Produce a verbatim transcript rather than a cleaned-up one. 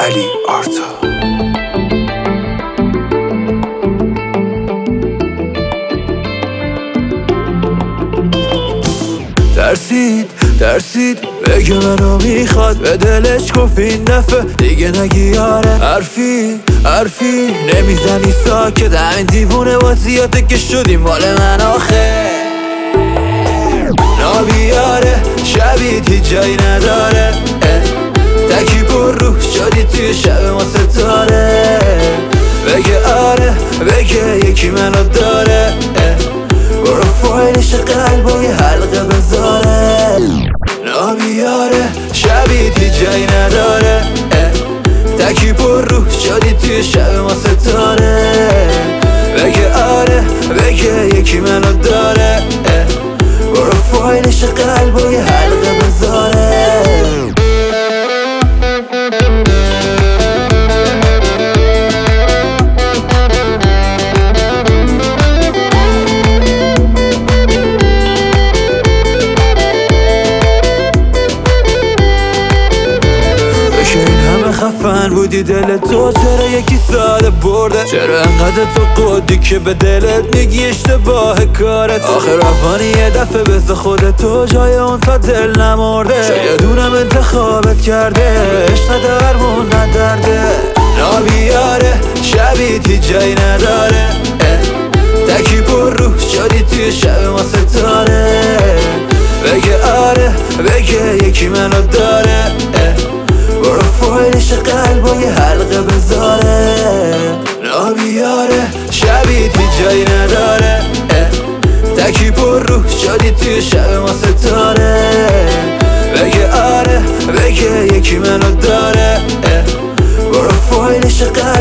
علی آرتا. ترسید ترسید بگه منو میخواد، به دلش گفت این دفعه دیگه نگی آره. حرفی حرفی نمیزنی ساکت، همین دیوونه بازیاته که شدیم مال من آخه. نابیاره شبیت هیچ جایی نداره، تکی پر روح شدی توی شب ما ستاره. بگه آره بگه یکی منو داره، برو فایلش قلب و یه حلقه بذاره. نابیاره شبیت هیچ جایی نداره، تکی پر روح شدی توی شب ما ستاره. بگه آره بگه یکی منو داره، برو فایلش قلب و یه حلقه بذاره. خفن بودی دل تو، چرا یکی ساده برده؟ چرا انقدر تو قدی که به دلت میگی اشتباه کارت؟ آخر رفانی یه دفعه بذار خودتو جای اون تا دل نمرده. شاید اونم انتخابت کرده، عشق درمون ندرده. نابیاره شبیت هیچ جایی نداره، تکی پر روح شدی توی شب ما ستاره. بگه آره بگه یکی منو داره، برو فایلش قلب و یه حلقه بذاره. نابیاره شبیت هیچ جایی نداره، تکی پر روح شدی توی شب ما ستاره. بگه آره بگه یکی منو داره، برو فایلش قلب